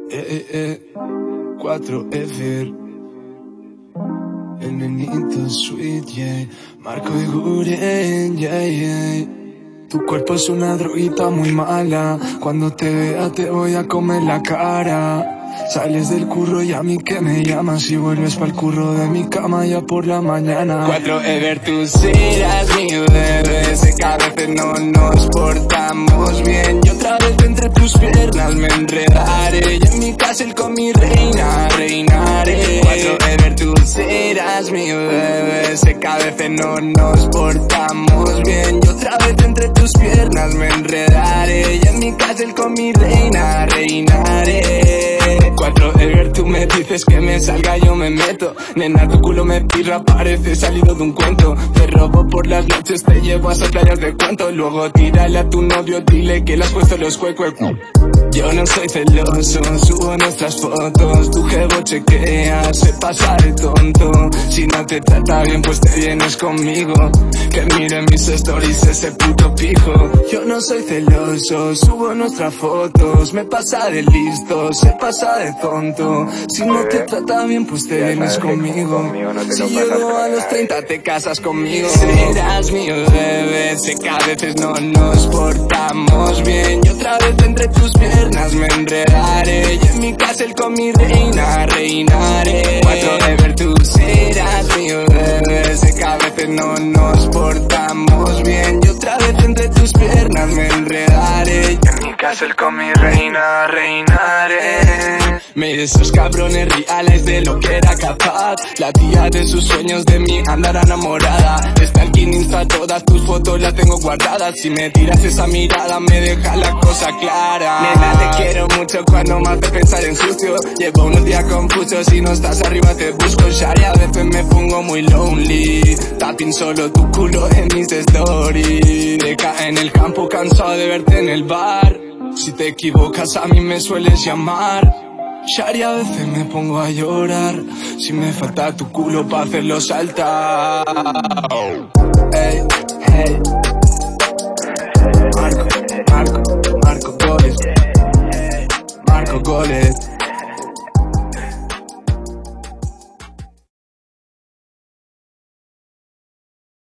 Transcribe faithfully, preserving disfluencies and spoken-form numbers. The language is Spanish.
Eh, eh, eh, cuatro F. El nenito sweet, yeah. Marco y Guren, yeah, yeah. Tu cuerpo es una droguita muy mala. Cuando te vea te voy a comer la cara. Sales del curro y a mí que me llamas. Y vuelves pa'l curro de mi cama ya por la mañana. Cuatro Ever, tú serás mi bebé. Sé que a veces no nos portamos bien. Y otra vez entre tus piernas me enredaré. Y en mi castle con mi reina reinaré. Cuatro Ever, tú serás mi bebé. Sé que a veces no nos portamos bien. Y otra vez entre tus piernas me enredaré. Y en mi castle con mi reina reinaré. Cuatro Ever, tú me dices que me salga, yo me meto. Nena, tu culo me pirra, parece salido de un cuento. Te robo por las noches, te llevo a esas playas de cuento. Luego tírale a tu novio, dile que le has puesto los cuecos. Yo no soy celoso, subo nuestras fotos. Tu jevo chequea, se pasa de tonto. Si no te trata bien, pues te vienes conmigo. Que mire mis stories ese puto pijo. Yo no soy celoso, subo nuestras fotos. Me pasa de listo, se pasa de tonto. Si no te trata bien, pues te vienes conmigo. Si llego a los treinta, te casas conmigo. Serás mi bebé, sé que a veces no nos portamos bien. Y otra vez entre tus piernas me enredaré. Y en mi castle con mi reina reinaré. Cuatro Ever, tú serás mi bebé. Sé que a veces no nos portamos bien. Y otra vez entre tus piernas me enredaré. Y en mi castle con mi reina reinaré. Mire esos cabrones reales de lo que era capaz. La tía de sus sueños de mí andar enamorada. Está el Insta, todas tus fotos las tengo guardadas. Si me tiras esa mirada me deja la cosa clara. Nena, te quiero mucho cuando más te pensar en sucio. Llevo unos días confusos, si no estás arriba te busco. Shari, a veces me pongo muy lonely. Tapping solo tu culo en mis stories. Deca en el campo cansado de verte en el bar. Si te equivocas a mí me sueles llamar. Shari, a veces me pongo a llorar. Si me falta tu culo pa' hacerlo saltar. Hey, hey. Marco, Marco, Marco Goles. Marco Goles.